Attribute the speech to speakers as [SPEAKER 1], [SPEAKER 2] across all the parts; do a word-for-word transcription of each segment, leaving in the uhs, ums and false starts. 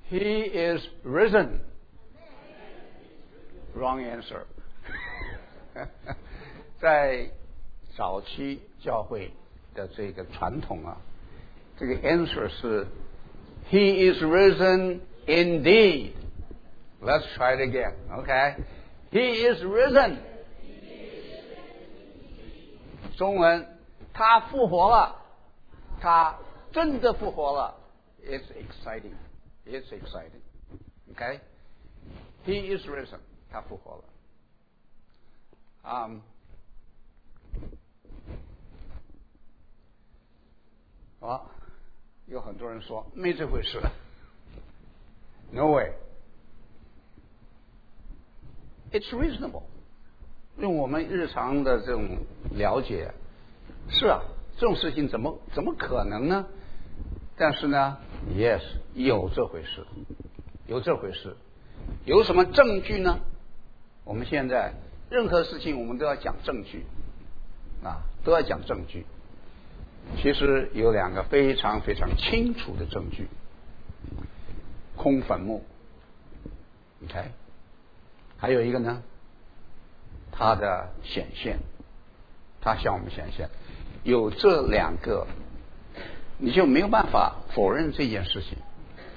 [SPEAKER 1] He is risen. Wrong answer. 在早期教会的这个传统啊，这个 answer 是 He is risen indeed. Let's try it again. Okay? He is risen. 中文，他复活了，他真的复活了。It's exciting. It's exciting. Okay? He is risen. 他复活了。Um, 好，有很多人说没这回事。No way. It's reasonable. 用我们日常的这种了解，是啊，这种事情怎么怎么可能呢？但是呢 ，yes， 有这回事，有这回事，有什么证据呢？我们现在任何事情我们都要讲证据，啊，都要讲证据。其实有两个非常非常清楚的证据：空坟墓 ，OK， 还有一个呢，它的显现，它向我们显现。有这两个，你就没有办法否认这件事情。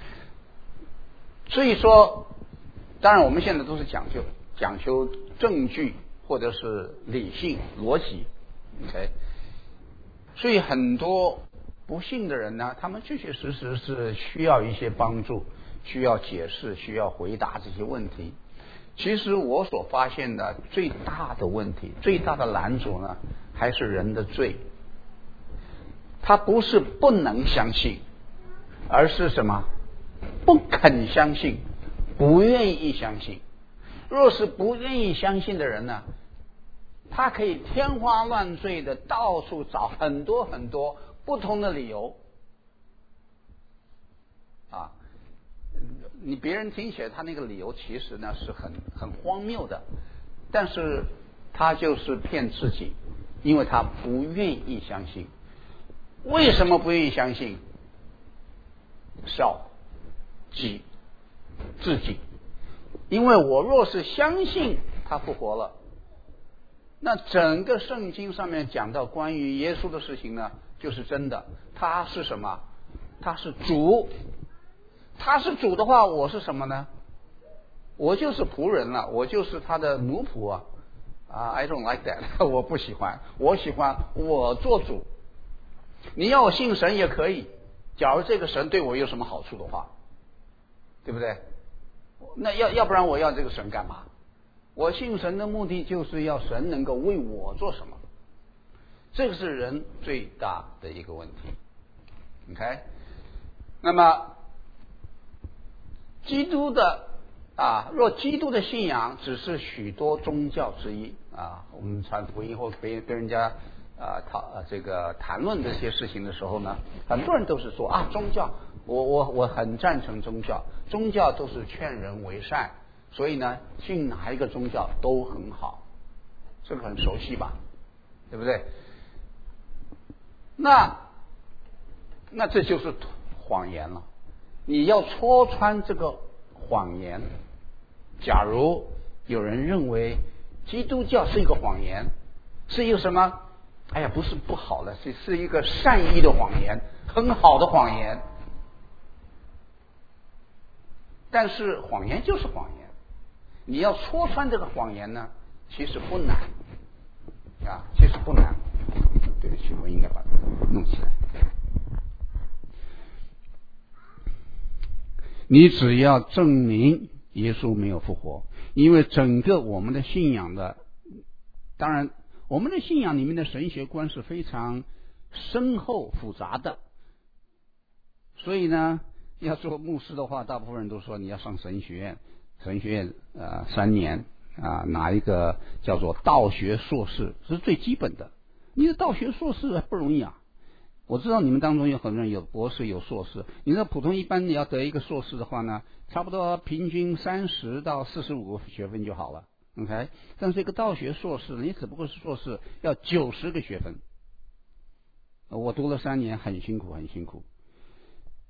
[SPEAKER 1] 所以说，当然我们现在都是讲究讲求证据或者是理性逻辑 ，OK。所以很多不信的人呢，他们确确实实是需要一些帮助，需要解释，需要回答这些问题。其实我所发现的最大的问题，最大的拦阻呢，还是人的罪。他不是不能相信，而是什么？不肯相信，不愿意相信。若是不愿意相信的人呢，他可以天花乱坠的到处找很多很多不同的理由啊，你别人听起来他那个理由其实呢是很很荒谬的，但是他就是骗自己，因为他不愿意相信。为什么不愿意相信？self 己自己，因为我若是相信他复活了，那整个圣经上面讲到关于耶稣的事情呢，就是真的。他是什么？他是主。他是主的话，我是什么呢？我就是仆人了，我就是他的奴仆啊！啊 ，I don't like that， 我不喜欢，我喜欢我做主。你要我信神也可以，假如这个神对我有什么好处的话，对不对？那要要不然我要这个神干嘛？我信神的目的就是要神能够为我做什么，这个是人最大的一个问题。OK， 那么基督的啊，若基督的信仰只是许多宗教之一啊，我们传福音或跟跟人家啊讨啊这个谈论这些事情的时候呢，很多人都是说啊，宗教，我我我很赞成宗教，宗教都是劝人为善。所以呢，信哪一个宗教都很好，这个很熟悉吧，对不对？那那这就是谎言了。你要戳穿这个谎言，假如有人认为基督教是一个谎言，是一个什么？哎呀，不是不好了，是是一个善意的谎言，很好的谎言。但是谎言就是谎言。你要戳穿这个谎言呢，其实不难啊，其实不难。对不起，我应该把它弄起来。你只要证明耶稣没有复活，因为整个我们的信仰的，当然我们的信仰里面的神学观是非常深厚复杂的，所以呢，要做牧师的话，大部分人都说你要上神学院。神学院呃三年啊，拿一个叫做道学硕士是最基本的。你的道学硕士不容易啊！我知道你们当中有很多人有博士有硕士，你知道普通一般你要得一个硕士的话呢，差不多平均三十到四十五个学分就好了 ，OK？ 但是这个道学硕士你只不过是硕士要九十个学分，我读了三年，很辛苦很辛苦。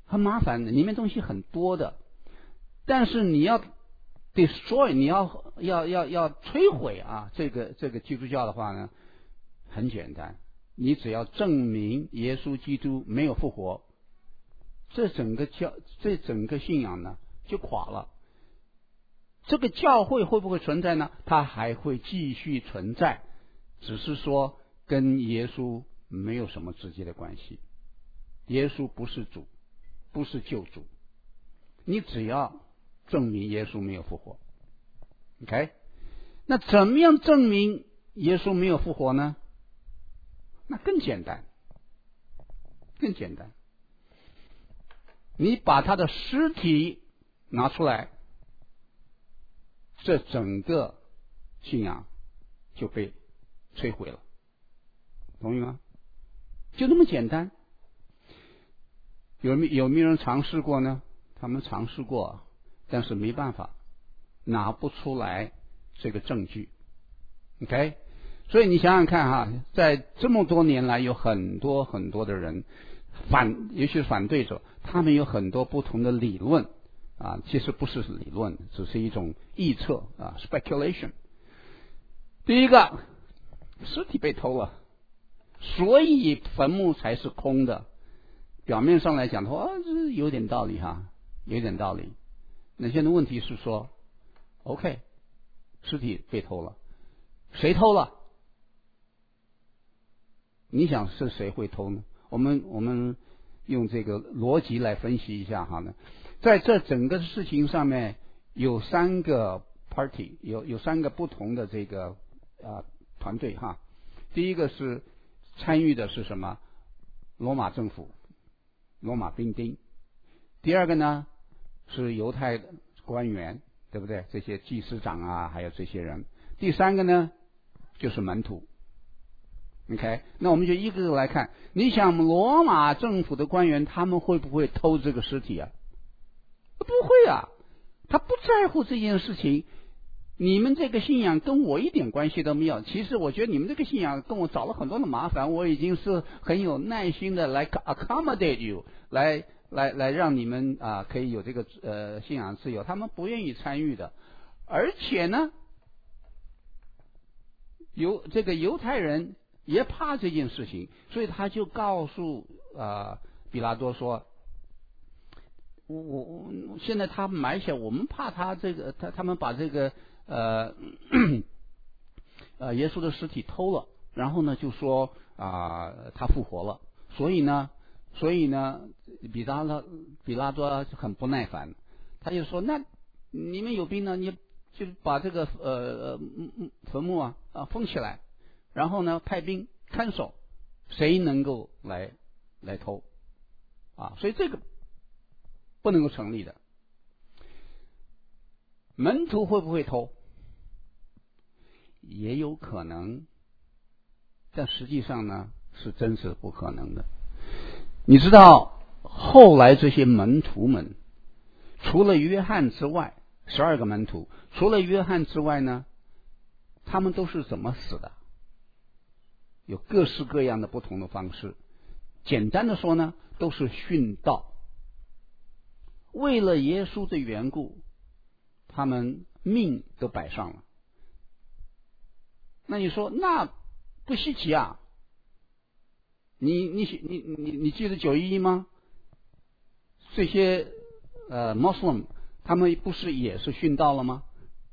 [SPEAKER 1] 很麻烦的，里面东西很多的。但是你要 destroy， 你要要要要摧毁啊，这个这个基督教的话呢，很简单，你只要证明耶稣基督没有复活，这整个教这整个信仰呢就垮了。这个教会会不会存在呢？它还会继续存在，只是说跟耶稣没有什么直接的关系。耶稣不是主，不是救主，你只要证明耶稣没有复活 OK， 那怎么样证明耶稣没有复活呢？那更简单，更简单，你把他的尸体拿出来，这整个信仰就被摧毁了，同意吗？就那么简单。有没有没有人尝试过呢？他们尝试过，但是没办法，拿不出来这个证据。OK， 所以你想想看哈，在这么多年来，有很多很多的人反，尤其是反对者，他们有很多不同的理论啊，其实不是理论，只是一种臆测啊 ，speculation。第一个，尸体被偷了，所以坟墓才是空的。表面上来讲的话，啊，这有点道理哈，有点道理。那现在问题是说 ，OK， 尸体被偷了，谁偷了？你想是谁会偷呢？我们我们用这个逻辑来分析一下哈呢，在这整个事情上面有三个 party， 有有三个不同的这个啊团队哈。第一个是参与的是什么？罗马政府。罗马兵丁。第二个呢是犹太的官员，对不对？这些祭司长啊，还有这些人。第三个呢就是门徒。OK， 那我们就一个个来看。你想罗马政府的官员他们会不会偷这个尸体啊？不会啊，他不在乎这件事情。你们这个信仰跟我一点关系都没有。其实我觉得你们这个信仰跟我找了很多的麻烦，我已经是很有耐心的来 accommodate you， 来来来让你们啊可以有这个呃信仰自由。他们不愿意参与的，而且呢，犹这个犹太人也怕这件事情，所以他就告诉啊、呃、比拉多说。我我现在他埋下，我们怕他这个他他们把这个呃呃耶稣的尸体偷了，然后呢就说啊、呃、他复活了，所以呢所以呢比拉拉比拉多很不耐烦，他就说那你们有病呢，你就把这个呃坟墓啊啊封起来，然后呢派兵看守，谁能够来来偷啊？所以这个不能够成立的。门徒会不会偷？也有可能，但实际上呢是真是不可能的。你知道后来这些门徒们除了约翰之外，十二个门徒除了约翰之外呢，他们都是怎么死的？有各式各样的不同的方式。简单的说呢，都是殉道。为了耶稣的缘故，他们命都摆上了。那你说那不稀奇啊？你你你你你记得九一一吗？这些呃 Muslim 他们不是也是殉道了吗？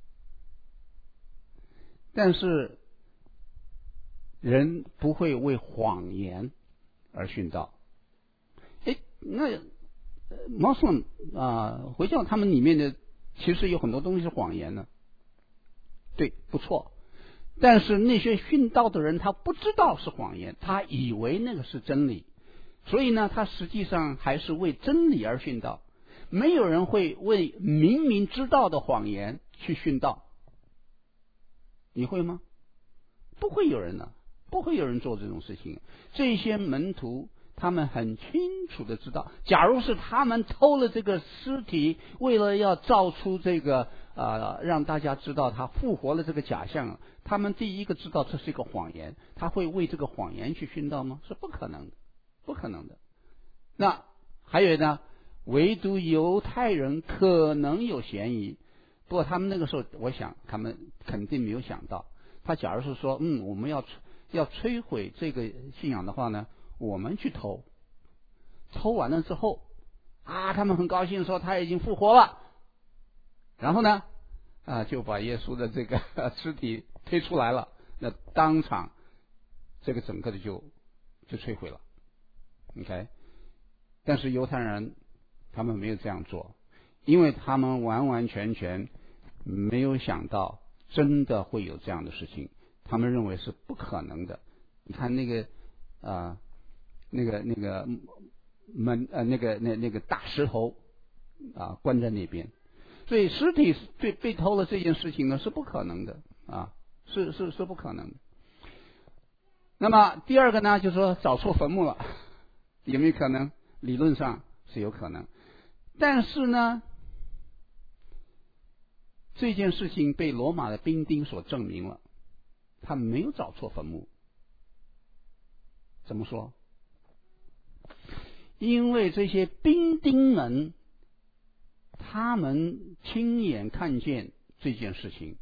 [SPEAKER 1] 但是人不会为谎言而殉道。哎，那Muslim 啊，回教他们里面的其实有很多东西是谎言的，对，不错。但是那些殉道的人他不知道是谎言，他以为那个是真理，所以呢，他实际上还是为真理而殉道。没有人会为明明知道的谎言去殉道，你会吗？不会有人的，不会有人做这种事情。这些门徒他们很清楚的知道，假如是他们偷了这个尸体，为了要造出这个呃让大家知道他复活了这个假象，他们第一个知道这是一个谎言，他会为这个谎言去殉道吗？是不可能的，不可能的。那还有呢， 唯独犹太人可能有嫌疑。不过他们那个时候，我想他们肯定没有想到，他假如是说，嗯，我们要要摧毁这个信仰的话呢，我们去偷，偷完了之后啊，他们很高兴说他已经复活了，然后呢，啊，就把耶稣的这个尸体推出来了，那当场这个整个的就就摧毁了 ，OK。但是犹太人他们没有这样做，因为他们完完全全没有想到真的会有这样的事情，他们认为是不可能的。你看那个啊、呃，那个那个门呃那个那那个大石头啊关在那边，所以尸体被被偷了这件事情呢是不可能的啊，是是是不可能的。那么第二个呢，就是说找错坟墓了，有没有可能？理论上是有可能，但是呢，这件事情被罗马的兵丁所证明了，他没有找错坟墓。怎么说？因为这些兵丁们，他们亲眼看见这件事情，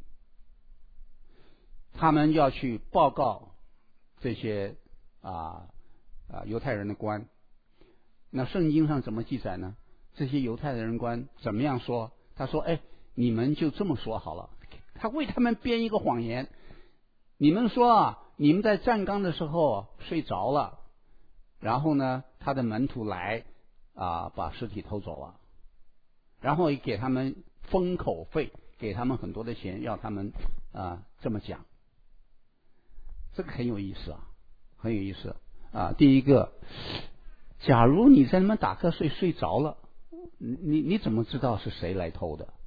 [SPEAKER 1] 他们要去报告这些啊啊犹太人的官。那圣经上怎么记载呢？这些犹太人官怎么样说？他说：“哎，你们就这么说好了。”他为他们编一个谎言。你们说啊，你们在站岗的时候睡着了，然后呢，他的门徒来啊，把尸体偷走了，然后也给他们封口费，给他们很多的钱，要他们啊这么讲。这个很有意思啊，很有意思啊。第一个。假如你在那边打瞌睡睡着了，你你怎么知道是谁来偷的？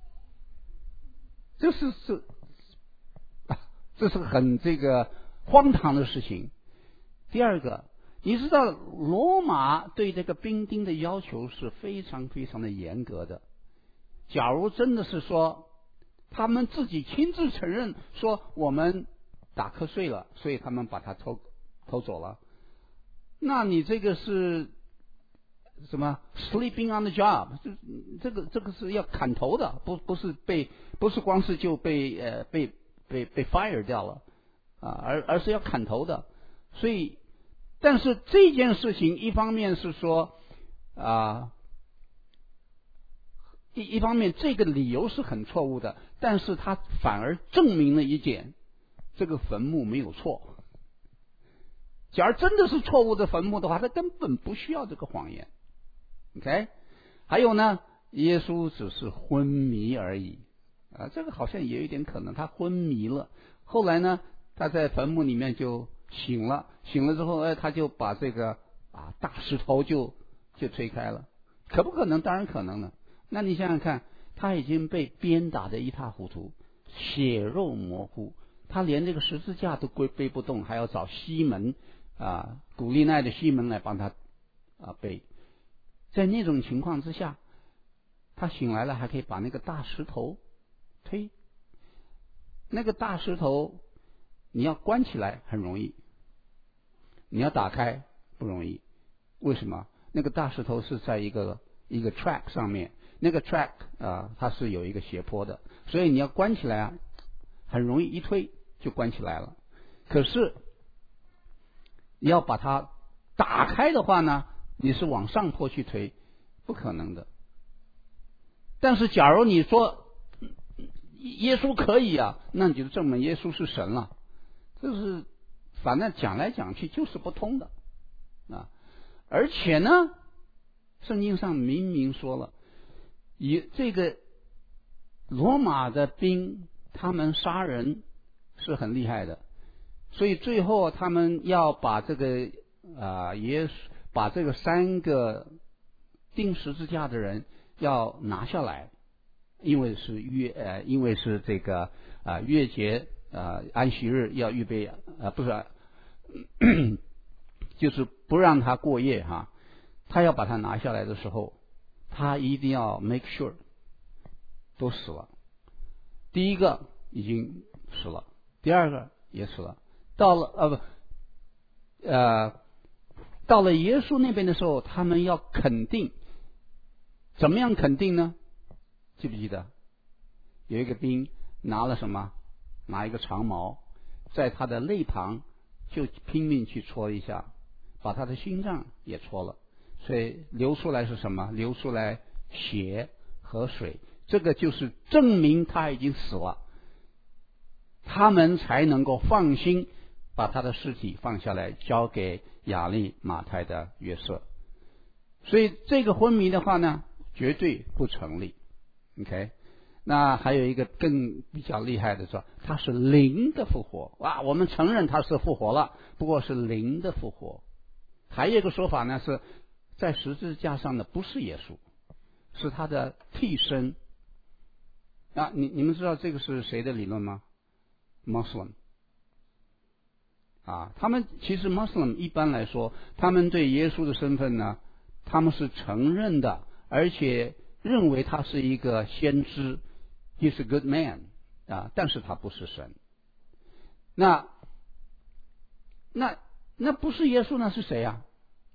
[SPEAKER 1] 这是是，这是很这个荒唐的事情。第二个，你知道罗马对这个兵丁的要求是非常非常的严格的。假如真的是说他们自己亲自承认说我们打瞌睡了，所以他们把他偷偷走了。那你这个是什么 ？sleeping on the job， 这这个这个是要砍头的，不不是被不是光是就被呃被被被 fire 掉了啊，而而是要砍头的。所以，但是这件事情一方面是说啊，一一方面这个理由是很错误的，但是它反而证明了一点，这个坟墓没有错。假如真的是错误的坟墓的话，他根本不需要这个谎言。OK， 还有呢，耶稣只是昏迷而已啊，这个好像也有一点可能，他昏迷了。后来呢，他在坟墓里面就醒了，醒了之后，哎，他就把这个啊大石头就就推开了，可不可能？当然可能了。那你想想看，他已经被鞭打得一塌糊涂，血肉模糊，他连这个十字架都背背不动，还要找西门。啊，古利奈的西门来帮他啊背，在那种情况之下，他醒来了还可以把那个大石头推，那个大石头你要关起来很容易，你要打开不容易。为什么？那个大石头是在一个一个 track 上面，那个 track 啊它是有一个斜坡的，所以你要关起来啊，很容易一推就关起来了。可是你要把它打开的话呢，你是往上坡去推，不可能的。但是假如你说耶稣可以啊，那你就证明耶稣是神了。这是反正讲来讲去就是不通的啊。而且呢，圣经上明明说了，以这个罗马的兵他们杀人是很厉害的。所以最后他们要把这个啊耶稣把这个三个钉十字架的人要拿下来，因为是月呃因为是这个啊月节啊安息日要预备啊不是、啊、就是不让他过夜哈，他要把他拿下来的时候，他一定要 make sure 都死了。第一个已经死了，第二个也死了。到了呃不呃到了耶稣那边的时候，他们要肯定怎么样肯定呢？记不记得有一个兵拿了什么？拿一个长矛，在他的肋旁就拼命去戳一下，把他的心脏也戳了，所以流出来是什么？流出来血和水，这个就是证明他已经死了，他们才能够放心把他的尸体放下来，交给亚利马太的约瑟。所以这个昏迷的话呢，绝对不成立。 OK， 那还有一个更比较厉害的说，他是灵的复活。哇，我们承认他是复活了，不过是灵的复活。还有一个说法呢，是在十字架上的不是耶稣，是他的替身。啊，你你们知道这个是谁的理论吗？ Muslim 啊，他们其实 Muslim 一般来说，他们对耶稣的身份呢，他们是承认的，而且认为他是一个先知 ，He's a good man 啊，但是他不是神。那那那不是耶稣，那是谁啊？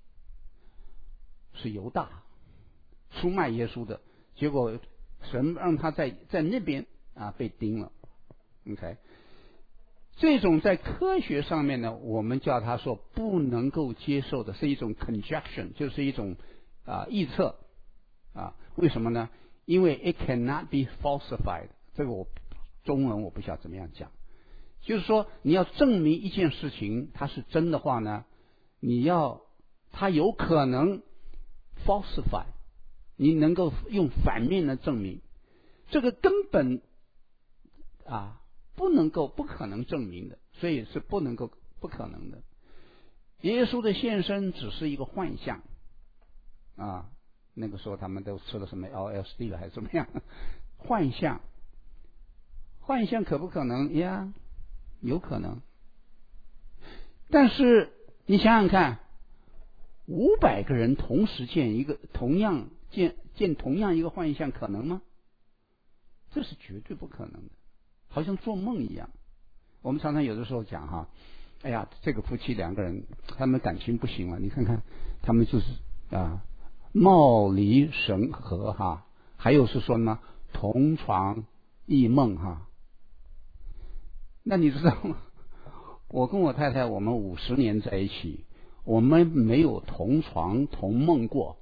[SPEAKER 1] 是犹大出卖耶稣的，结果神让他在在那边啊被钉了。OK， 这种在科学上面呢，我们叫他说不能够接受的，是一种 conjecture， 就是一种啊臆测啊。为什么呢？因为 it cannot be falsified。这个我中文我不晓得怎么样讲，就是说你要证明一件事情它是真的话呢，你要它有可能 falsify， 你能够用反面来证明，这个根本啊不能够不可能证明的，所以是不能够不可能的。耶稣的现身只是一个幻象啊，那个时候他们都吃了什么 L S D 了还是怎么样？幻象，幻象可不可能呀？有可能。但是你想想看，五百个人同时见一个同样见见同样一个幻象，可能吗？这是绝对不可能的，好像做梦一样。我们常常有的时候讲哈，哎呀，这个夫妻两个人他们感情不行了，你看看他们就是啊貌离神合哈，还有是说呢同床异梦哈。那你知道吗？我跟我太太我们五十年在一起，我们没有同床同梦过，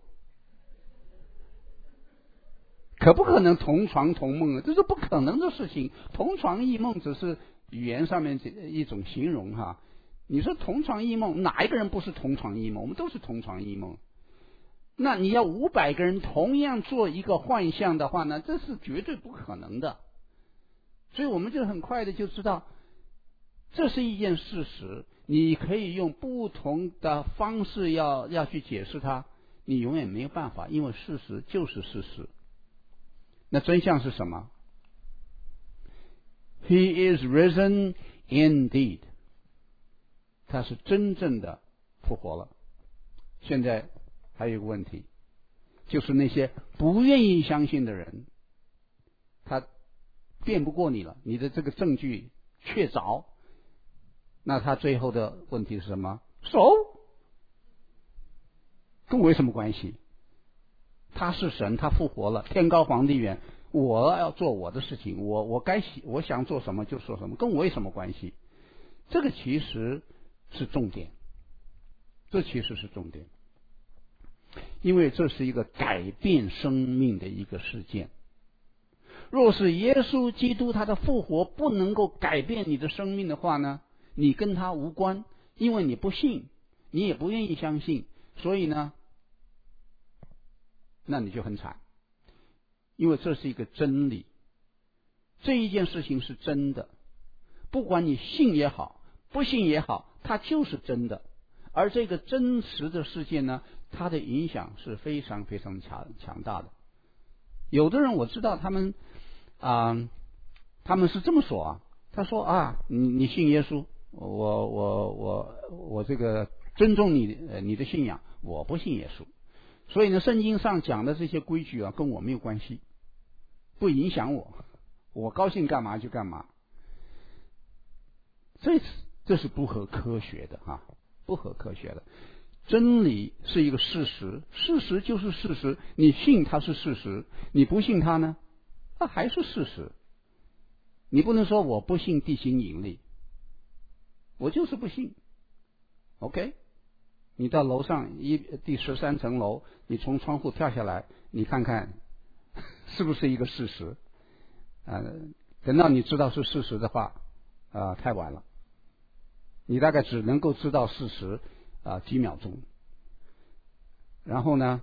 [SPEAKER 1] 可不可能同床同梦啊？这是不可能的事情。同床异梦只是语言上面一种形容哈。你说同床异梦，哪一个人不是同床异梦？我们都是同床异梦。那你要五百个人同样做一个幻象的话呢，这是绝对不可能的。所以我们就很快的就知道，这是一件事实。你可以用不同的方式要要去解释它，你永远没有办法，因为事实就是事实。那真相是什么？ He is risen indeed， 他是真正的复活了。现在还有一个问题，就是那些不愿意相信的人，他辩不过你了，你的这个证据确凿，那他最后的问题是什么？手跟我有什么关系？他是神，他复活了，天高皇帝远，我要做我的事情，我我该我想做什么就说什么，跟我有什么关系？这个其实是重点，这其实是重点，因为这是一个改变生命的一个事件。若是耶稣基督他的复活不能够改变你的生命的话呢，你跟他无关，因为你不信，你也不愿意相信，所以呢，那你就很惨。因为这是一个真理，这一件事情是真的，不管你信也好，不信也好，它就是真的。而这个真实的事件呢，它的影响是非常非常强强大的。有的人我知道他们啊、呃，他们是这么说啊，他说啊，你你信耶稣，我我我我这个尊重你呃你的信仰，我不信耶稣，所以呢，圣经上讲的这些规矩啊，跟我没有关系，不影响我，我高兴干嘛就干嘛。这这是不合科学的哈，不合科学的。 真理是一个事实，事实就是事实，你信它是事实，你不信它呢，它还是事实。你不能说我不信地心引力，我就是不信。OK， 你到楼上一第十三层楼，你从窗户跳下来，你看看是不是一个事实？呃，等到你知道是事实的话，啊、呃，太晚了。你大概只能够知道事实啊、呃、几秒钟。然后呢，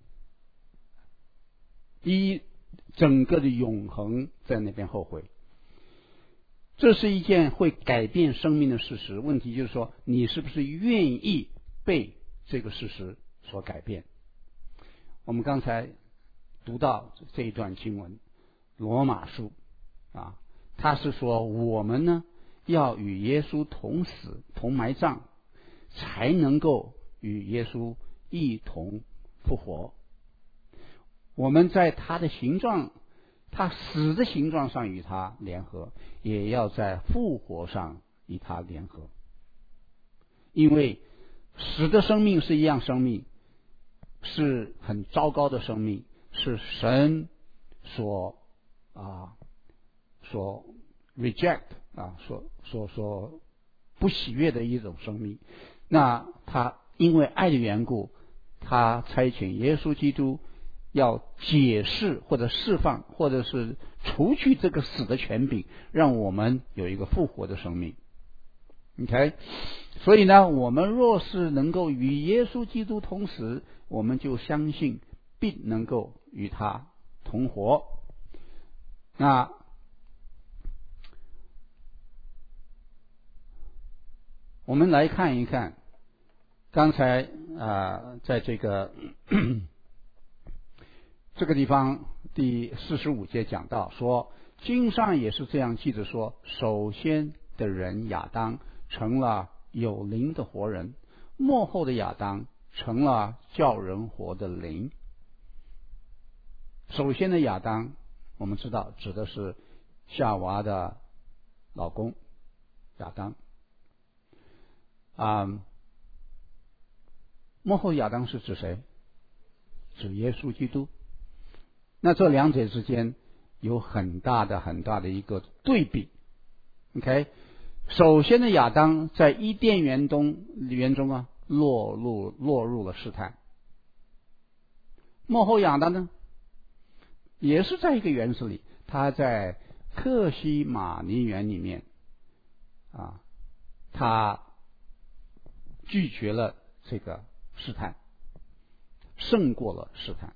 [SPEAKER 1] 一整个的永恒在那边后悔。这是一件会改变生命的事实，问题就是说你是不是愿意被这个事实所改变。我们刚才读到这一段经文，罗马书啊，他是说我们呢要与耶稣同死同埋葬，才能够与耶稣一同复活。我们在他的形状，他死的形状上与他联合，也要在复活上与他联合。因为死的生命是一样生命，是很糟糕的生命，是神所啊所 reject 啊所所所不喜悦的一种生命。那他因为爱的缘故，他差遣耶稣基督要解释或者释放或者是除去这个死的权柄，让我们有一个复活的生命。 OK， 所以呢，我们若是能够与耶稣基督同死，我们就相信必能够与他同活。那我们来看一看刚才啊、呃，在这个这个地方第四十五节讲到说，经上也是这样记着说，首先的人亚当成了有灵的活人，末后的亚当成了叫人活的灵。首先的亚当我们知道指的是夏娃的老公亚当啊、嗯，末后亚当是指谁？指耶稣基督。那这两者之间有很大的很大的一个对比。 OK， 首先的亚当在伊甸园中园中啊落入落入了试探，末后亚当呢也是在一个园子里，他在克西马尼园里面啊，他拒绝了这个试探，胜过了试探。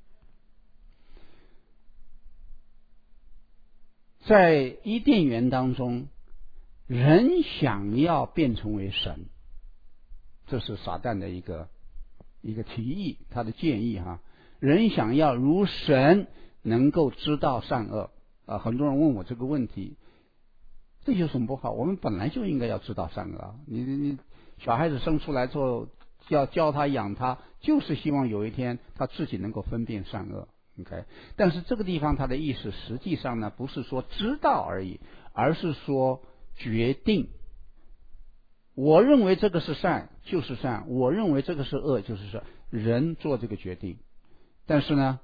[SPEAKER 1] 在伊甸园当中，人想要变成为神，这是撒旦的一个一个提议，他的建议哈。人想要如神，能够知道善恶啊。很多人问我这个问题，这有什么不好？我们本来就应该要知道善恶。你你小孩子生出来之后，要教他养他，就是希望有一天他自己能够分辨善恶。OK， 但是这个地方他的意思实际上呢，不是说知道而已，而是说决定。我认为这个是善就是善，我认为这个是恶就是恶，人做这个决定。但是呢，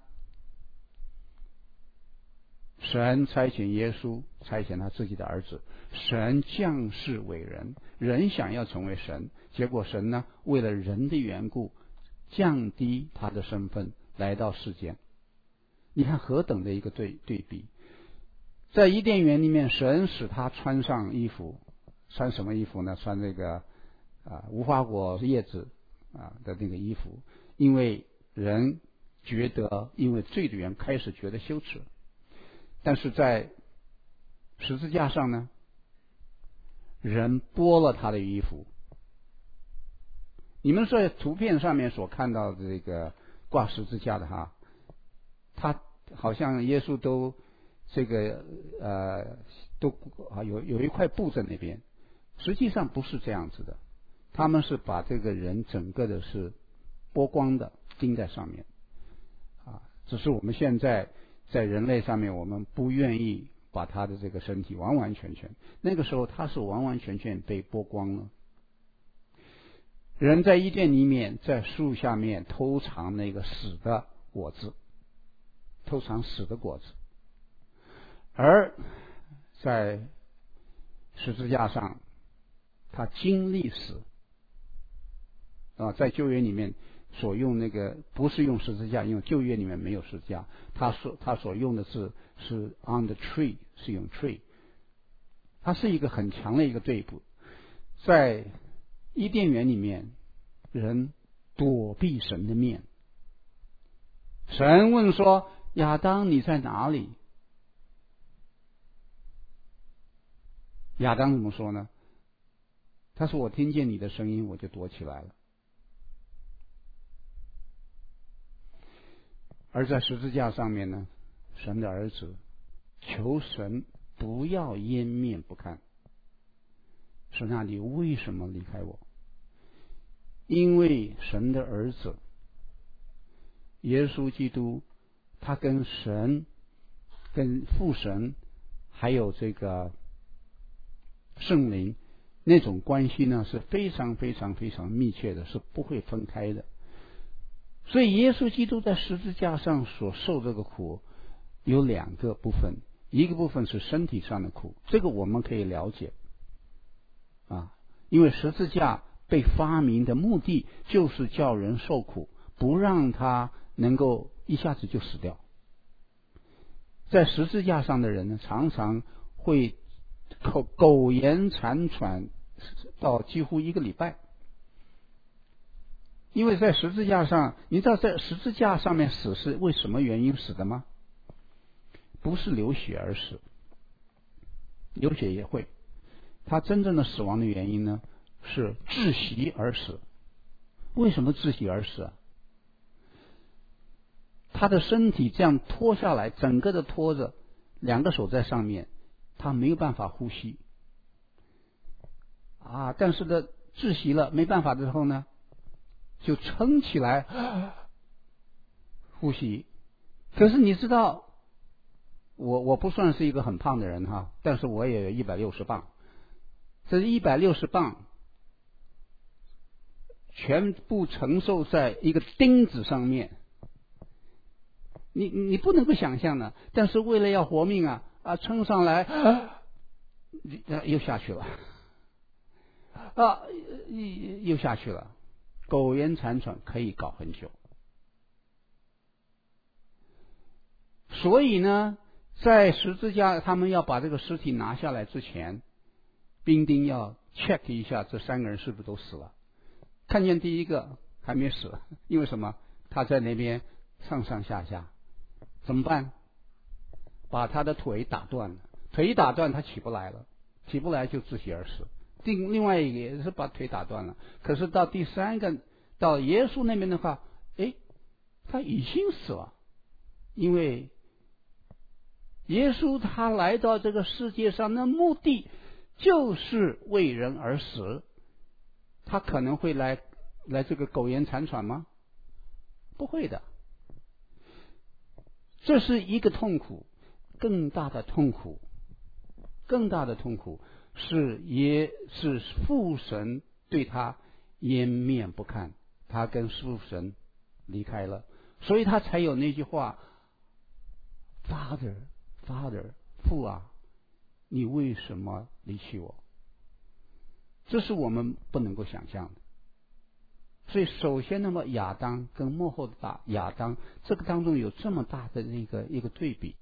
[SPEAKER 1] 神差遣耶稣，差遣他自己的儿子，神降世为人，人想要成为神，结果神呢为了人的缘故降低他的身份来到世间。你看何等的一个对对比。在伊甸园里面，神使他穿上衣服，穿什么衣服呢？穿这个啊无花果叶子啊的那个衣服，因为人觉得因为罪的缘开始觉得羞耻。但是在十字架上呢，人剥了他的衣服。你们在图片上面所看到的这个挂十字架的哈，他好像耶稣都这个呃都啊有有一块布在那边，实际上不是这样子的，他们是把这个人整个的是剥光的钉在上面啊，只是我们现在在人类上面我们不愿意把他的这个身体完完全全，那个时候他是完完全全被剥光了。 人在伊甸里面，在树下面偷尝那个死的果子，偷尝死的果子，而在十字架上，他经历死啊，在旧约里面所用那个不是用十字架，因为旧约里面没有十字架，他所他所用的是是 on the tree， 是用 tree， 它是一个很强的一个对比。在伊甸园里面，人躲避神的面，神问说：亚当你在哪里？亚当怎么说呢？他说：我听见你的声音，我就躲起来了。而在十字架上面呢，神的儿子求神不要掩面不看，说那你为什么离开我？因为神的儿子耶稣基督，他跟神、跟父神还有这个圣灵那种关系呢，是非常非常非常密切的，是不会分开的。所以耶稣基督在十字架上所受这个苦有两个部分，一个部分是身体上的苦，这个我们可以了解啊，因为十字架被发明的目的就是叫人受苦，不让他能够一下子就死掉。在十字架上的人呢，常常会苟苟延残喘到几乎一个礼拜，因为在十字架上，你知道在十字架上面死是为什么原因死的吗？不是流血而死，流血也会，他真正的死亡的原因呢是窒息而死。为什么窒息而死啊？他的身体这样拖下来，整个的拖着，两个手在上面，他没有办法呼吸啊。但是呢，窒息了没办法之后呢，就撑起来呼吸。可是你知道，我我不算是一个很胖的人哈，但是我也有一百六十磅。这一百六十磅全部承受在一个钉子上面，你你不能够想象的。但是为了要活命啊啊，撑上来，啊、又下去了，啊，又下去了，苟延残喘可以搞很久。所以呢，在十字架他们要把这个尸体拿下来之前，兵丁要 check 一下这三个人是不是都死了。看见第一个还没死，因为什么？他在那边上上下下，怎么办？把他的腿打断了，腿打断他起不来了，起不来就窒息而死。另另外一个也是把腿打断了，可是到第三个到耶稣那边的话，哎，他已经死了，因为耶稣他来到这个世界上的目的就是为人而死。他可能会来来这个苟延残喘吗？不会的。这是一个痛苦，更大的痛苦，更大的痛苦是也是父神对他掩面不看，他跟父神离开了，所以他才有那句话 Father Father 父啊，你为什么离弃我？这是我们不能够想象的。所以首先那么亚当跟末后的大亚当，这个当中有这么大的那个一个对比。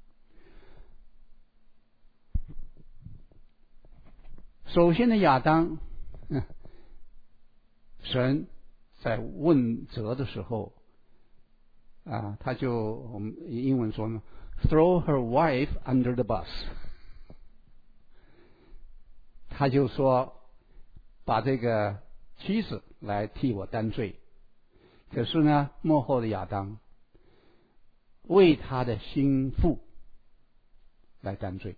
[SPEAKER 1] 首先的亚当，嗯，神在问责的时候啊，他就我们英文说呢 throw her wife under the bus， 他就说把这个妻子来替我担罪。可是呢，末后的亚当为他的心腹来担罪。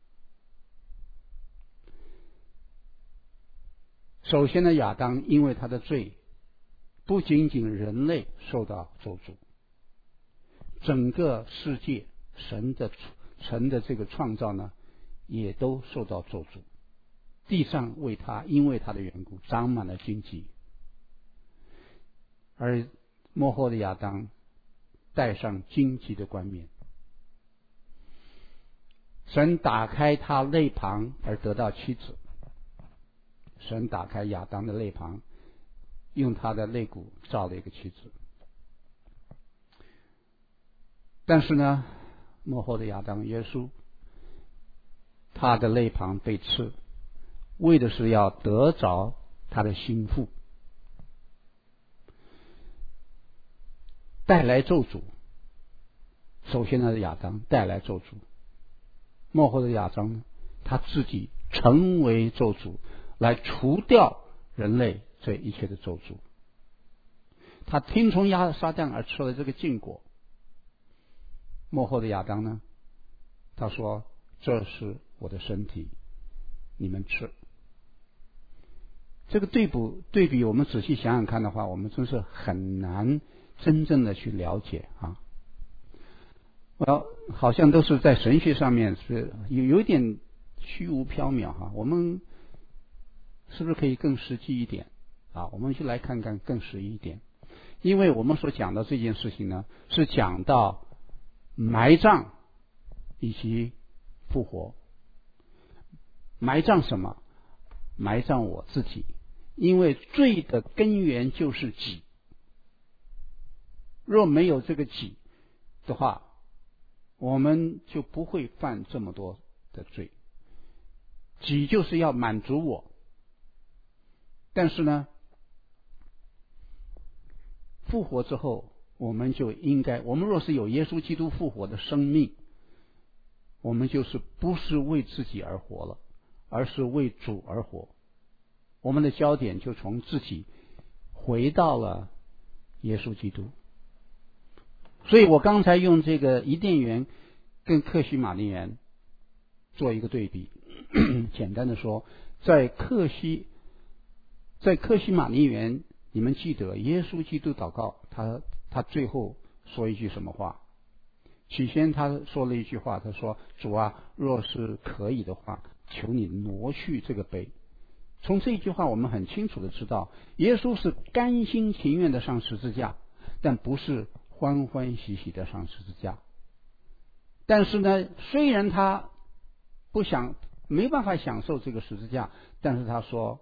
[SPEAKER 1] 首先呢，亚当因为他的罪，不仅仅人类受到咒诅，整个世界神的神的这个创造呢，也都受到咒诅。地上为他因为他的缘故长满了荆棘， 而末后的亚当戴上荆棘的冠冕。神打开他肋旁而得到妻子，神打开亚当的肋旁，用他的肋骨造了一个妻子。但是呢，末后的亚当耶稣，他的肋旁被刺，为的是要得着他的心腹，带来咒诅。首先呢，亚当带来咒诅，末后的亚当呢，他自己成为咒诅，来除掉人类这一切的咒诅。他听从亚撒旦而吃了这个禁果。末后的亚当呢，他说：“这是我的身体，你们吃。”这个对比对比，我们仔细想想看的话，我们真是很难真正的去了解啊。呃，好像都是在神学上面是有有一点虚无缥缈哈。我们是不是可以更实际一点啊？我们就来看看更实际一点，因为我们所讲的这件事情呢，是讲到埋葬以及复活。埋葬什么？埋葬我自己，因为罪的根源就是己。若没有这个己的话，我们就不会犯这么多的罪。己就是要满足我，但是呢，复活之后，我们就应该，我们若是有耶稣基督复活的生命，我们就是不是为自己而活了，而是为主而活。我们的焦点就从自己回到了耶稣基督。所以我刚才用这个伊甸园跟客西马尼园做一个对比。简单的说，在客西在客西马尼园，你们记得耶稣基督祷告，他他最后说一句什么话？起先他说了一句话，他说：“主啊，若是可以的话，求你挪去这个杯。”从这一句话，我们很清楚的知道，耶稣是甘心情愿的上十字架，但不是欢欢喜喜的上十字架。但是呢，虽然他不想没办法享受这个十字架，但是他说：“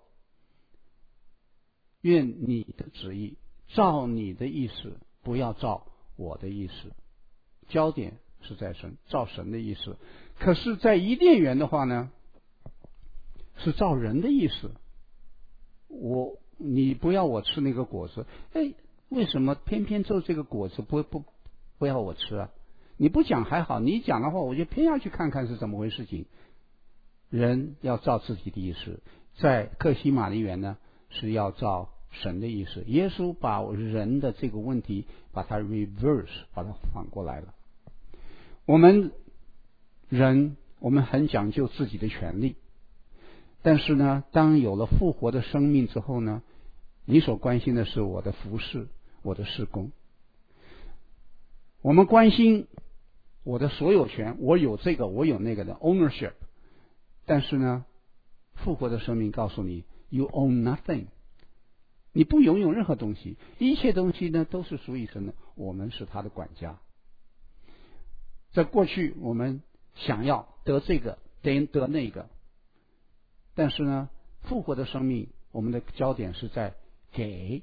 [SPEAKER 1] 愿你的旨意照你的意思，不要照我的意思。”焦点是在神，照神的意思。可是在伊甸园的话呢，是照人的意思。我你不要我吃那个果子，哎，为什么偏偏就这个果子不不不要我吃啊？你不讲还好，你讲的话，我就偏要去看看是怎么回事情。人要照自己的意思，在客西马尼园呢，是要照神的意思。耶稣把人的这个问题把它 reverse， 把它反过来了。我们人我们很讲究自己的权利，但是呢，当有了复活的生命之后呢，你所关心的是我的服事，我的事工。我们关心我的所有权，我有这个我有那个的 ownership， 但是呢，复活的生命告诉你 you own nothing， 你不拥有任何东西，一切东西呢都是属于神的，我们是他的管家。在过去我们想要得这个得得那个，但是呢，复活的生命我们的焦点是在给。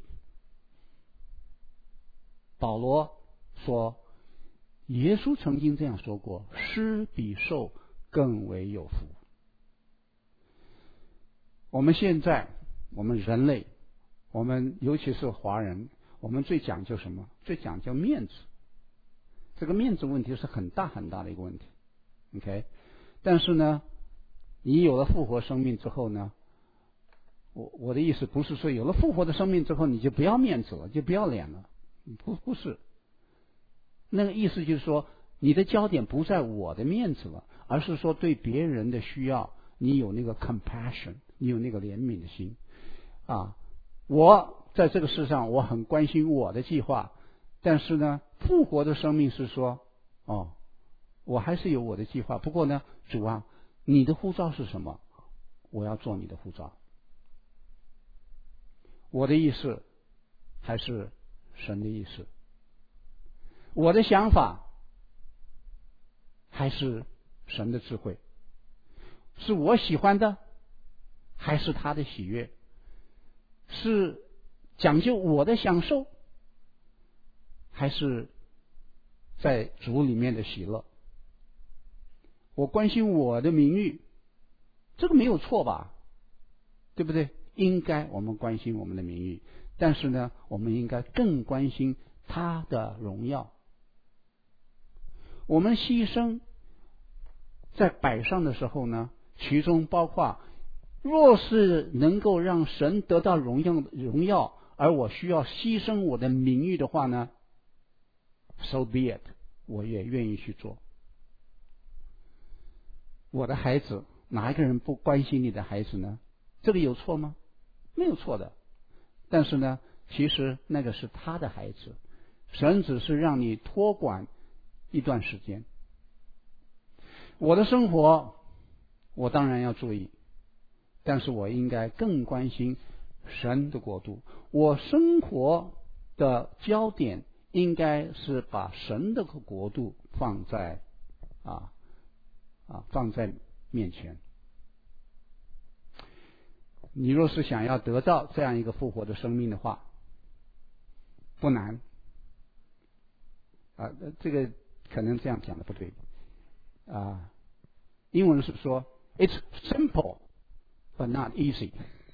[SPEAKER 1] 保罗说，耶稣曾经这样说过，施比受更为有福。我们现在我们人类，我们尤其是华人，我们最讲究什么？最讲究面子。这个面子问题是很大很大的一个问题 OK， 但是呢，你有了复活生命之后呢，我我的意思不是说有了复活的生命之后你就不要面子了，就不要脸了，不不是，那个意思就是说你的焦点不在我的面子了，而是说对别人的需要你有那个 compassion， 你有那个怜悯的心啊。我在这个世上我很关心我的计划，但是呢，复活的生命是说，哦，我还是有我的计划，不过呢，主啊，你的呼召是什么？我要做你的呼召。我的意思还是神的意思？我的想法还是神的智慧？是我喜欢的还是他的喜悦？是讲究我的享受还是在主里面的喜乐？我关心我的名誉，这个没有错吧？对不对？应该我们关心我们的名誉，但是呢，我们应该更关心他的荣耀。我们牺牲在摆上的时候呢，其中包括若是能够让神得到荣耀荣耀，而我需要牺牲我的名誉的话呢， so be it， 我也愿意去做。我的孩子，哪一个人不关心你的孩子呢？这个有错吗？没有错的。但是呢，其实那个是他的孩子，神只是让你托管一段时间。我的生活我当然要注意，但是我应该更关心神的国度。我生活的焦点应该是把神的国度放在啊啊放在面前。你若是想要得到这样一个复活的生命的话，不难啊，这个可能这样讲的不对啊。英文是说 It's simple but not easy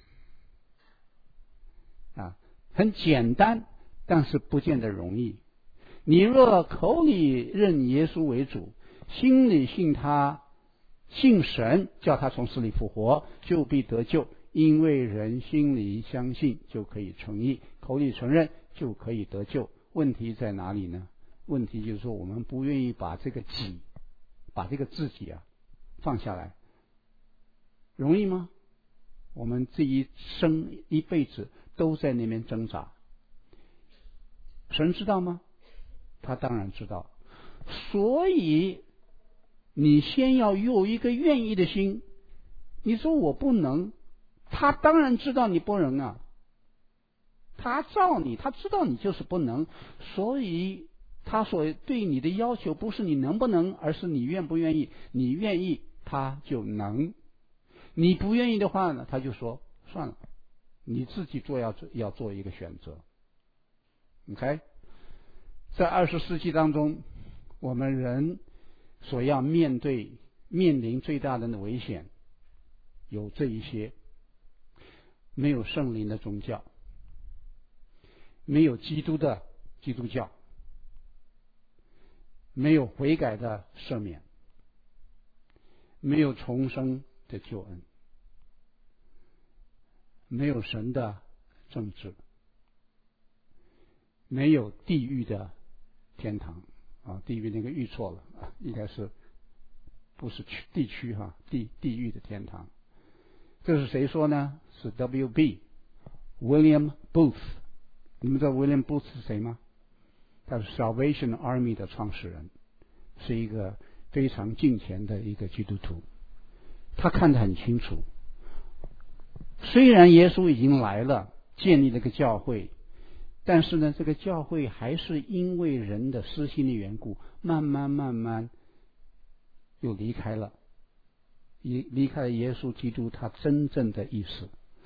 [SPEAKER 1] 啊，很简单，但是不见得容易。你若口里认耶稣为主，心里信他，信神叫他从死里复活，就必得救。因为人心里相信就可以称义，口里承认就可以得救。问题在哪里呢？问题就是说我们不愿意把这个己，把这个自己啊放下来。容易吗？我们这一生一辈子都在那边挣扎。神知道吗？他当然知道。所以你先要有一个愿意的心。你说我不能，他当然知道你不能啊，他造你，他知道你就是不能，所以他所对你的要求不是你能不能，而是你愿不愿意。你愿意他就能，你不愿意的话呢，他就说算了，你自己做要要做一个选择。 OK， 在二十世纪当中，我们人所要面对面临最大的危险有这一些：没有圣灵的宗教，没有基督的基督教，没有悔改的赦免，没有重生的救恩，没有神的政治，没有地狱的天堂啊，地狱那个狱错了，应该是不是区地区哈，地地狱的天堂。这是谁说呢？是 W B William Booth。 你们知道 William Booth 是谁吗？他是 Salvation Army 的创始人，是一个非常敬虔的一个基督徒。他看得很清楚，虽然耶稣已经来了，建立了个教会，但是呢，这个教会还是因为人的私心的缘故，慢慢慢慢又离开了，离离开了耶稣基督他真正的意思。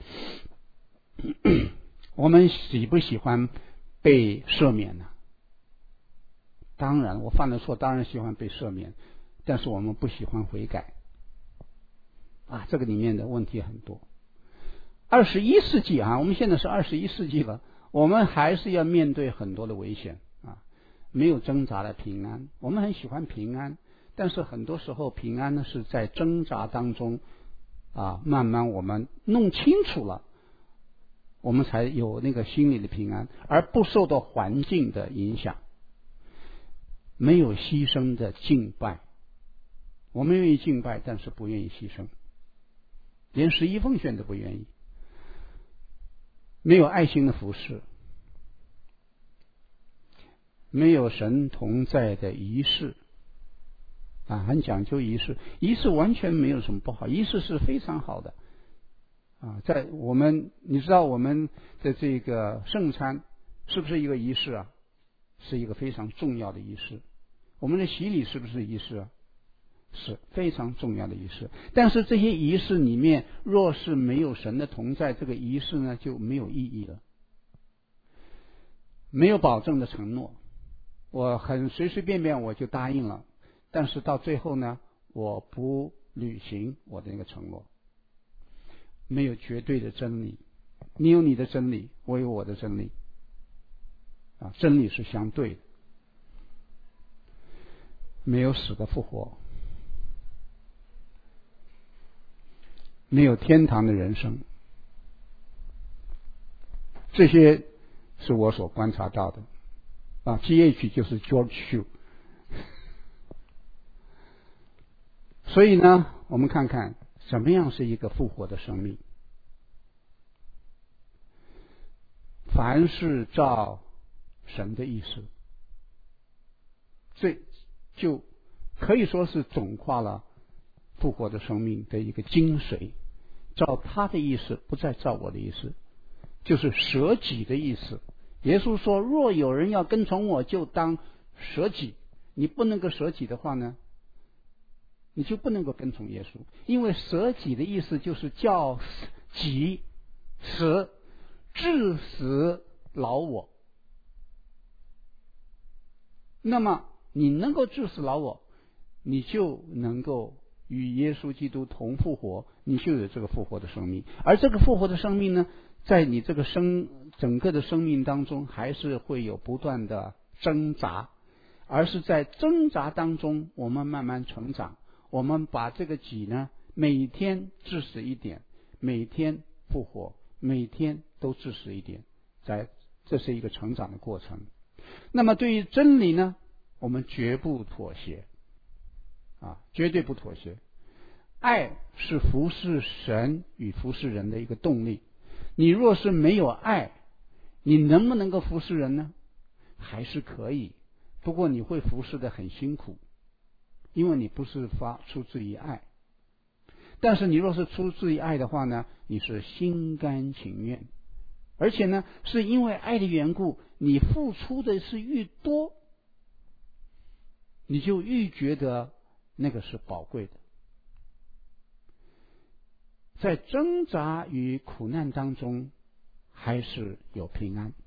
[SPEAKER 1] 我们喜不喜欢被赦免呢？当然，我犯了错，当然喜欢被赦免，但是我们不喜欢悔改啊，这个里面的问题很多。二十一世纪啊，我们现在是二十一世纪了，我们还是要面对很多的危险啊，没有挣扎的平安。我们很喜欢平安，但是很多时候平安呢是在挣扎当中啊，慢慢我们弄清楚了，我们才有那个心理的平安，而不受到环境的影响。没有牺牲的敬拜，我们愿意敬拜，但是不愿意牺牲，连十一奉献都不愿意。没有爱心的服侍，没有神同在的仪式啊，很讲究仪式，仪式完全没有什么不好，仪式是非常好的啊。在我们，你知道我们的这个圣餐是不是一个仪式啊？是一个非常重要的仪式。我们的洗礼是不是仪式啊？是非常重要的仪式。但是这些仪式里面，若是没有神的同在，这个仪式呢就没有意义了。没有保证的承诺，我很随随便便我就答应了，但是到最后呢，我不履行我的那个承诺。没有绝对的真理，你有你的真理，我有我的真理啊，真理是相对的。没有死的复活，没有天堂的人生，这些是我所观察到的啊。G H 就是 George Shue。所以呢，我们看看什么样是一个复活的生命。凡是照神的意思，这就可以说是总括了复活的生命的一个精髓。照他的意思，不再照我的意思，就是舍己的意思。耶稣说，若有人要跟从我，就当舍己。你不能够舍己的话呢，你就不能够跟从耶稣。因为舍己的意思就是叫己死，致死老我。那么你能够致死老我，你就能够与耶稣基督同复活，你就有这个复活的生命。而这个复活的生命呢，在你这个生整个的生命当中，还是会有不断的挣扎，而是在挣扎当中，我们慢慢成长。我们把这个己呢，每天致死一点，每天复活，每天都致死一点，在这是一个成长的过程。那么对于真理呢，我们绝不妥协啊，绝对不妥协。爱是服侍神与服侍人的一个动力。你若是没有爱，你能不能够服侍人呢？还是可以，不过你会服侍的很辛苦，因为你不是发出自于爱。但是你若是出自于爱的话呢，你是心甘情愿，而且呢，是因为爱的缘故，你付出的是愈多，你就愈觉得那个是宝贵的。在挣扎与苦难当中，还是有平安。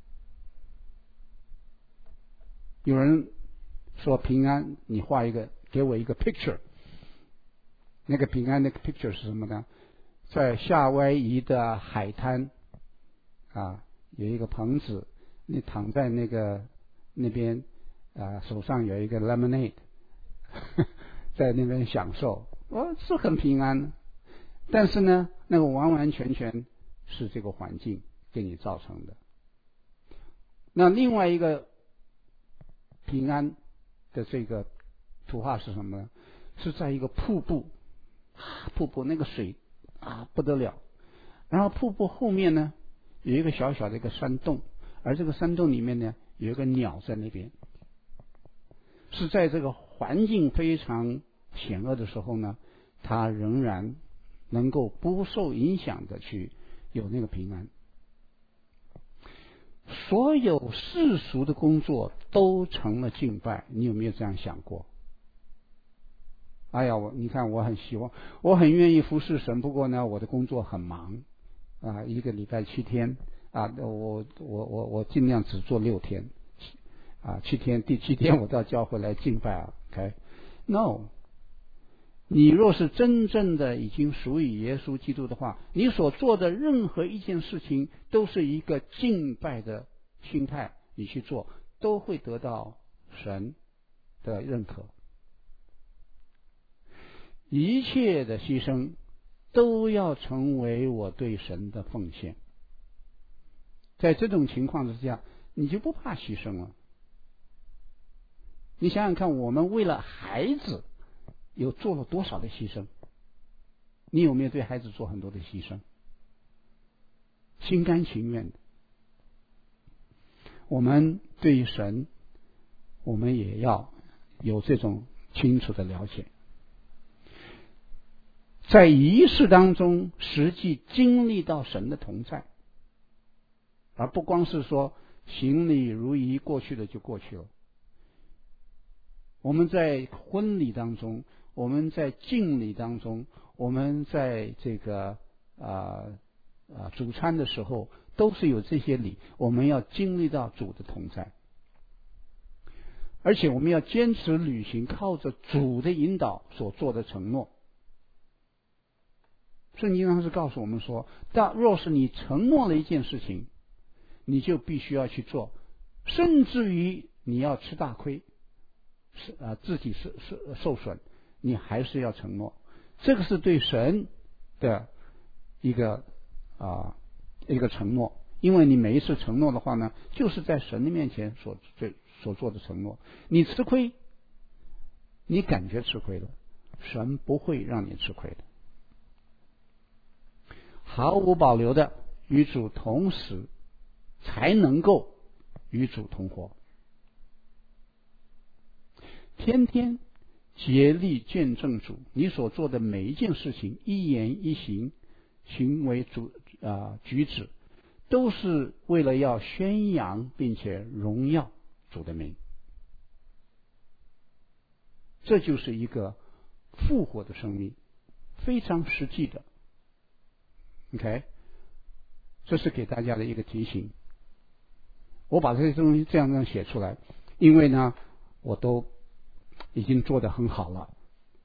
[SPEAKER 1] 有人说平安，你画一个，给我一个 picture。那个平安那个 picture 是什么呢？在夏威夷的海滩啊，有一个棚子，你躺在那个那边啊，手上有一个 lemonade， 在那边享受，哦，是很平安。但是呢，那个完完全全是这个环境给你造成的。那另外一个平安的这个图画是什么呢？是在一个瀑布，啊、瀑布那个水啊不得了，然后瀑布后面呢有一个小小的一个山洞，而这个山洞里面呢有一个鸟在那边，是在这个环境非常险恶的时候呢，它仍然能够不受影响的去有那个平安。所有世俗的工作都成了敬拜，你有没有这样想过？哎呀，我你看，我很希望，我很愿意服侍神，不过呢，我的工作很忙啊，一个礼拜七天啊，我我我我尽量只做六天啊，七天，第七天我到教会来敬拜啊。OK，No。你若是真正的已经属于耶稣基督的话，你所做的任何一件事情都是一个敬拜的心态，你去做都会得到神的认可。一切的牺牲都要成为我对神的奉献。在这种情况之下，你就不怕牺牲了。你想想看，我们为了孩子有做了多少的牺牲？你有没有对孩子做很多的牺牲？心甘情愿的。我们对于神，我们也要有这种清楚的了解，在仪式当中实际经历到神的同在，而不光是说行礼如仪，过去的就过去了。我们在婚礼当中，我们在敬礼当中，我们在这个啊啊主餐的时候，都是有这些礼，我们要经历到主的同在，而且我们要坚持履行靠着主的引导所做的承诺。圣经上是告诉我们说，但若是你承诺了一件事情，你就必须要去做，甚至于你要吃大亏，是啊自己是是受损，你还是要承诺。这个是对神的一个啊一个承诺，因为你每一次承诺的话呢，就是在神的面前所最所做的承诺。你吃亏，你感觉吃亏了，神不会让你吃亏的。毫无保留的与主同死，才能够与主同活。天天竭力见证主，你所做的每一件事情，一言一行，行为主啊、呃、举止，都是为了要宣扬并且荣耀主的名。这就是一个复活的生命，非常实际的。OK， 这是给大家的一个提醒。我把这些东西这样这样写出来，因为呢，我都已经做得很好了。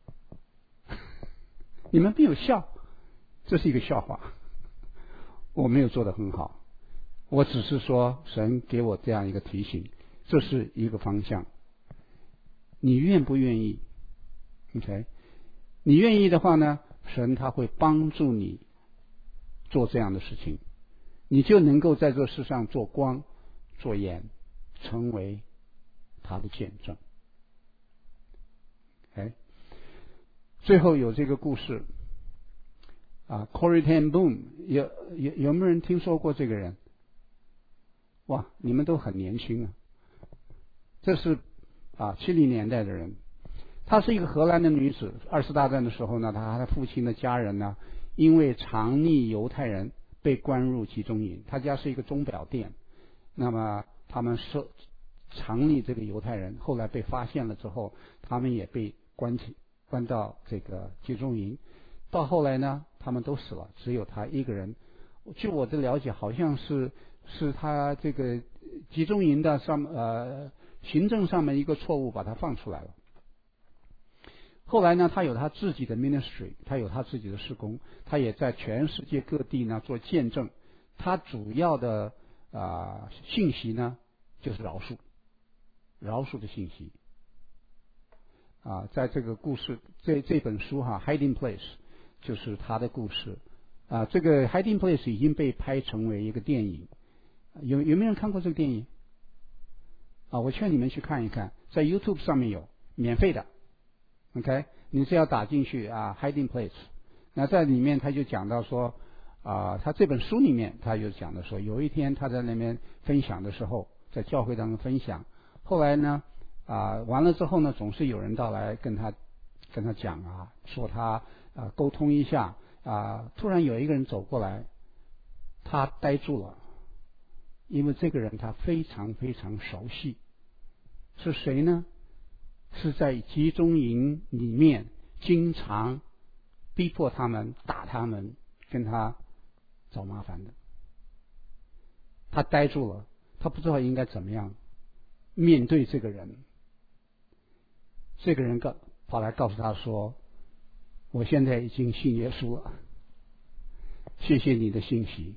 [SPEAKER 1] 你们没有笑，这是一个笑话。我没有做得很好，我只是说神给我这样一个提醒，这是一个方向。你愿不愿意 ？OK， 你愿意的话呢，神他会帮助你做这样的事情，你就能够在这世上做光做盐，成为他的见证。哎，最后有这个故事啊 ，Corrie ten Boom， 有有有没有人听说过这个人？哇，你们都很年轻啊！这是啊七零年代的人，她是一个荷兰的女子。二次大战的时候呢，她和她父亲的家人呢，因为藏匿犹太人被关入集中营。他家是一个钟表店，那么他们收藏匿这个犹太人，后来被发现了之后，他们也被关起关到这个集中营。到后来呢，他们都死了，只有他一个人。据我的了解，好像是是他这个集中营的上呃行政上面一个错误，把他放出来了。后来呢，他有他自己的 ministry， 他有他自己的事工，他也在全世界各地呢做见证。他主要的啊、呃、信息呢，就是饶恕，饶恕的信息。啊，在这个故事这这本书哈 ，Hiding Place 就是他的故事。啊，这个 Hiding Place 已经被拍成为一个电影。有有没有人看过这个电影？啊，我劝你们去看一看，在 YouTube 上面有，免费的。OK， 你只要打进去啊 ，Hiding Place， 那在里面他就讲到说，啊，他这本书里面他就讲的说，有一天他在那边分享的时候，在教会当中分享，后来呢，啊，完了之后呢，总是有人到来跟他跟他讲啊，说他啊沟通一下啊，突然有一个人走过来，他呆住了，因为这个人他非常非常熟悉，是谁呢？是在集中营里面经常逼迫他们、打他们、跟他找麻烦的。他呆住了，他不知道应该怎么样面对这个人。这个人告跑来告诉他说：“我现在已经信耶稣了，谢谢你的信息。”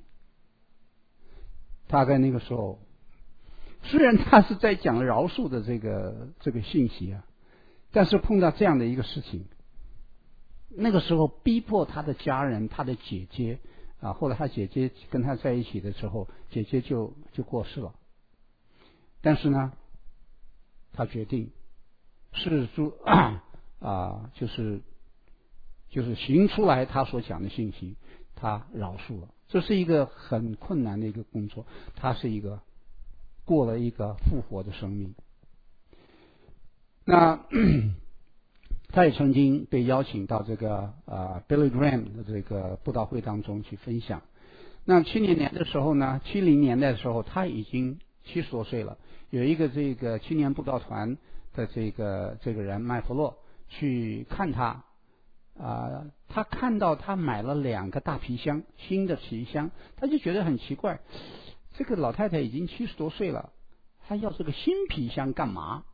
[SPEAKER 1] 他在那个时候，虽然他是在讲饶恕的这个这个信息啊，但是碰到这样的一个事情，那个时候逼迫他的家人，他的姐姐啊，后来他姐姐跟他在一起的时候，姐姐就就过世了。但是呢，他决定是说啊，就是就是行出来他所讲的信息，他饶恕了。这是一个很困难的一个工作，他是一个过了一个复活的生命。那他也曾经被邀请到这个呃 Billy Graham 的这个布道会当中去分享。那七零年的时候呢，七零年代的时候，他已经七十多岁了，有一个这个青年布道团的这个这个人麦弗洛去看他啊、呃，他看到他买了两个大皮箱，新的皮箱，他就觉得很奇怪，这个老太太已经七十多岁了，她要这个新皮箱干嘛？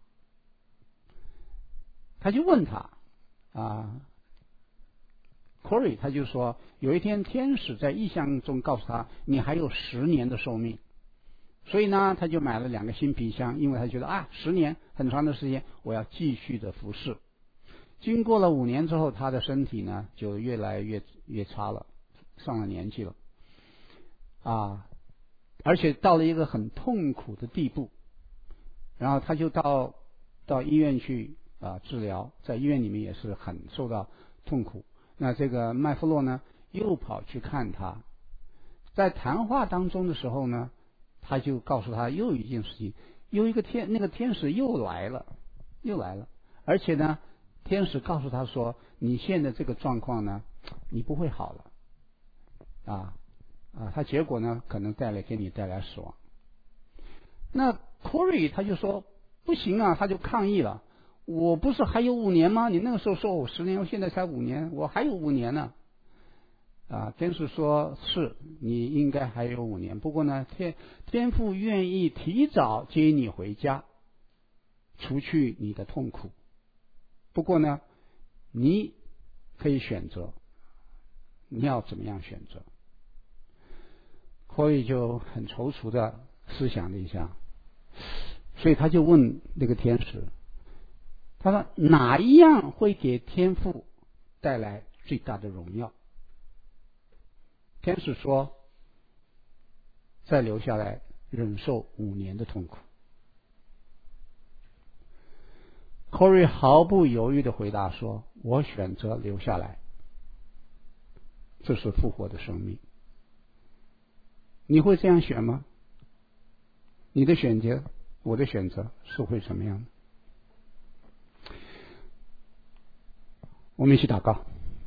[SPEAKER 1] 他就问他啊 ，Corey， 他就说有一天天使在异象中告诉他，你还有十年的寿命，所以呢，他就买了两个新皮箱，因为他觉得啊，十年很长的时间，我要继续的服侍。经过了五年之后，他的身体呢就越来越越差了，上了年纪了啊，而且到了一个很痛苦的地步，然后他就到到医院去啊治疗，在医院里面也是很受到痛苦。那这个麦弗洛呢又跑去看他，在谈话当中的时候呢，他就告诉他又一件事情，有一个天那个天使又来了，又来了，而且呢，天使告诉他说，你现在这个状况呢，你不会好了，啊啊，他结果呢可能带来给你带来死亡。那 Corey 他就说不行啊，他就抗议了，我不是还有五年吗？你那个时候说我十年，我现在才五年，我还有五年呢。啊，天使说是你应该还有五年，不过呢，天天父愿意提早接你回家，除去你的痛苦。不过呢，你可以选择，你要怎么样选择？所以就很踌躇的思想了一下，所以他就问那个天使，他说哪一样会给天父带来最大的荣耀？天使说，再留下来忍受五年的痛苦。Corey 毫不犹豫的回答说，我选择留下来，这是复活的生命。你会这样选吗？你的选择，我的选择是会什么样的？我们一起祷告。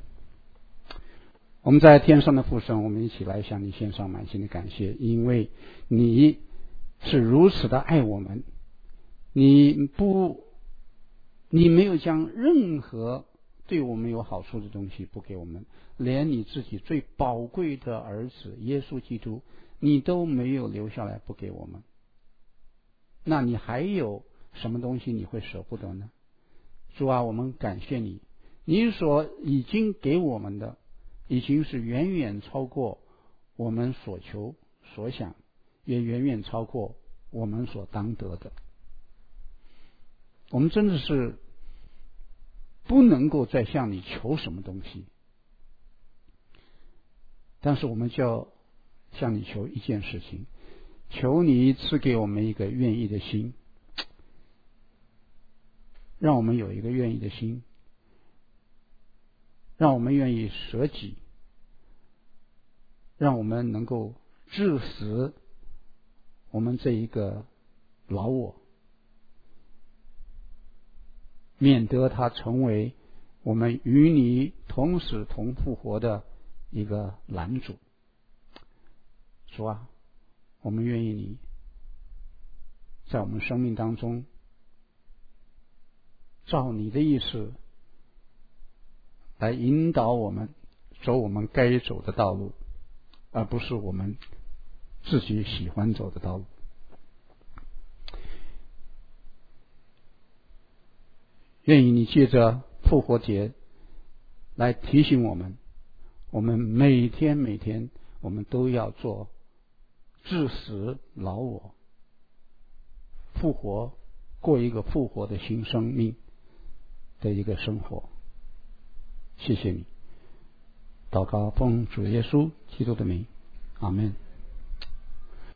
[SPEAKER 1] 我们在天上的父神，我们一起来向你献上满心的感谢，因为你是如此的爱我们，你不，你没有将任何对我们有好处的东西不给我们，连你自己最宝贵的儿子耶稣基督，你都没有留下来不给我们。那你还有什么东西你会舍不得呢？主啊，我们感谢你，你所已经给我们的已经是远远超过我们所求所想，也远远超过我们所当得的。我们真的是不能够再向你求什么东西，但是我们就要向你求一件事情，求你赐给我们一个愿意的心，让我们有一个愿意的心，让我们愿意舍己，让我们能够致死我们这一个老我，免得它成为我们与你同死同复活的一个拦阻。主啊，我们愿意你在我们生命当中照你的意思来引导我们走我们该走的道路，而不是我们自己喜欢走的道路。愿意你借着复活节来提醒我们，我们每天每天我们都要做致死老我，复活，过一个复活的新生命的一个生活。谢谢你，祷告奉主耶稣基督的名，阿们。